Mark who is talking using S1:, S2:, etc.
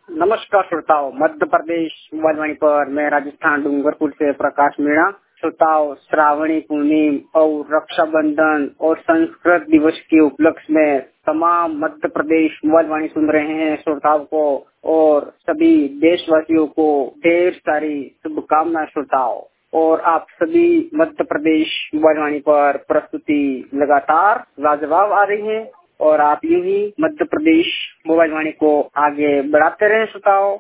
S1: नमस्कार श्रोताओं, मध्य प्रदेश मोबाइल वाणी पर मैं राजस्थान डूंगरपुर से प्रकाश मीणा। श्रोताओं, श्रावणी पूर्णिम और रक्षाबंधन और संस्कृत दिवस के उपलक्ष्य में तमाम मध्य प्रदेश मोबाइल वाणी सुन रहे हैं श्रोताओं को और सभी देशवासियों को ढेर सारी शुभकामनाएं श्रोताओं। और आप सभी मध्य प्रदेश मोबाइल वाणी पर प्रस्तुति लगातार लाजवाब आ रही है और आप यूं ही मध्य प्रदेश मोबाइल वाणी को आगे बढ़ाते रहें श्रोताओं।